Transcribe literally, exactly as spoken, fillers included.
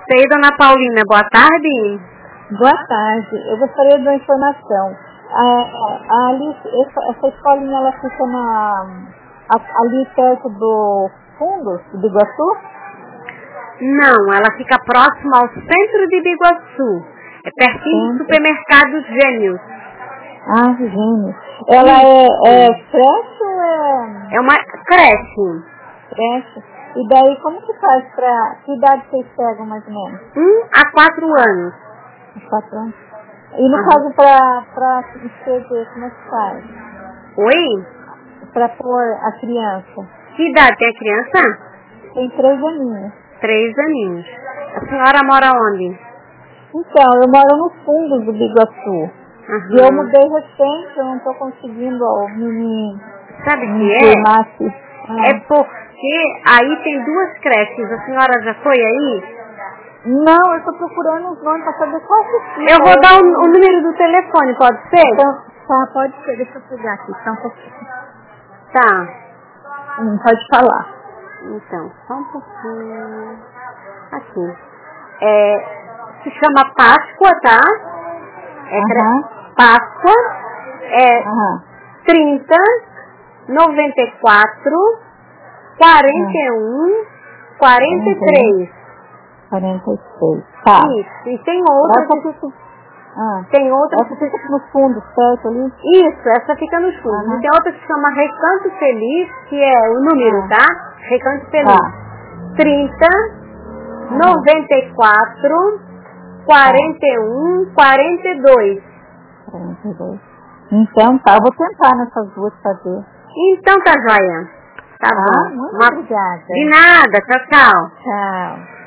você, dona Paulina, boa tarde. Boa tarde. Eu gostaria de uma informação. A, ali, essa, essa escolinha, ela fica na, a, ali perto do fundo do Biguaçu? Não, ela fica próxima ao centro de Biguaçu. É pertinho do supermercado Gênios. Ah, Gênios. Ela é, é creche ou é... É uma creche. Creche. E daí, como que faz pra... Que idade vocês pegam, mais ou menos? Um a quatro anos. Quatro anos. E no ah. caso pra, pra escrever, como é que faz? Oi? Pra pôr a criança. Que idade tem a criança? Tem três aninhos. Três aninhos. A senhora mora onde? Então, eu moro no fundo do Biguaçu. Uhum. E eu mudei recente, eu não tô conseguindo ó, me, me, Sabe o me que é? ah. É porque aí tem duas creches. A senhora já foi aí? Não, eu tô procurando os nomes pra saber qual que é. Eu vou dar o, o número do telefone, pode ser? Então, tá, pode ser, deixa eu pegar aqui, só um pouquinho. Tá. Hum, pode falar. Então, só um pouquinho. Aqui. É, se chama Páscoa, tá? É Uhum. Páscoa. É uhum. trinta, noventa e quatro, quarenta e um, quarenta e três. quarenta e seis. Tá. Isso. E tem outra. Essa fica, ah, tem outra essa fica no fundo, certo ali? Isso, essa fica no fundo. Uhum. E tem outra que se chama Recanto Feliz, que é o número, ah. tá? Recanto Feliz. Ah. trinta, uhum. noventa e quatro, quarenta e um, quarenta e dois. quarenta e dois. Então tá, eu vou tentar nessas duas fazer. Então tá joia. Tá ah, bom. Muito Uma... obrigada. De nada. Tchau, tchau. Tchau.